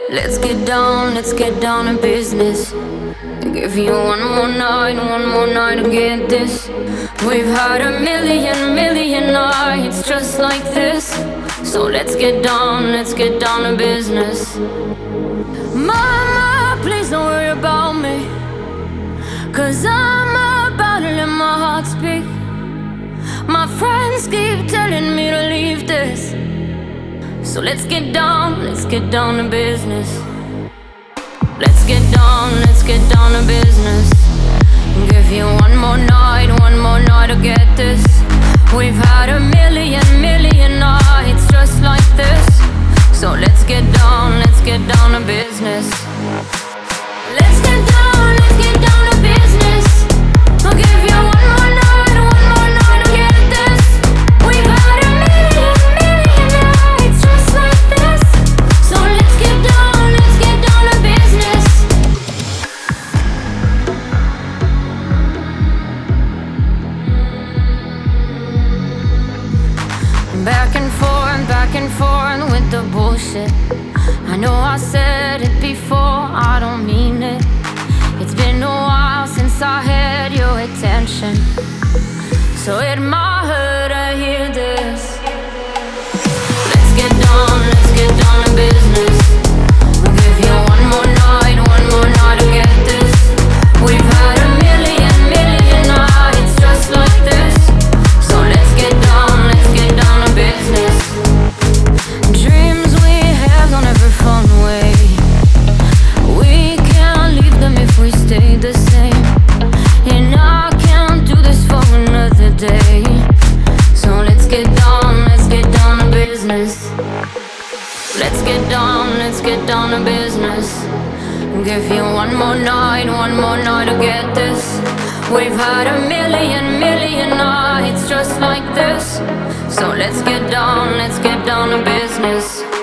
Let's get down to business. Give you one more night to get this. We've had a million nights just like this. So let's get down to business. Mama, please don't worry about me, 'cause I'm about to let my heart speak. My friends keep telling me to leave this. So let's get down to business. Let's get down to business. Give you one more night to get this. We've had a million nights just like this. So let's get down to business. Let's get down to business. I'll give you one more night to get this. We've had a million nights just like this. So let's get down to business. Back and forth with the bullshit. I know I said it before, I don't mean it. It's been a while since I had your attention, so it might hurt to hear this. Let's get down to business. I'll give you one more night to get this. We've had a million nights just like this. So let's get down to business. Dreams we have don't ever fall away. We can't leave them if we stay the same. And I can't do this for another day. So let's get down to business. Let's get down to business. Give you one more night to get this. We've had a million nights just like this. So let's get down to business.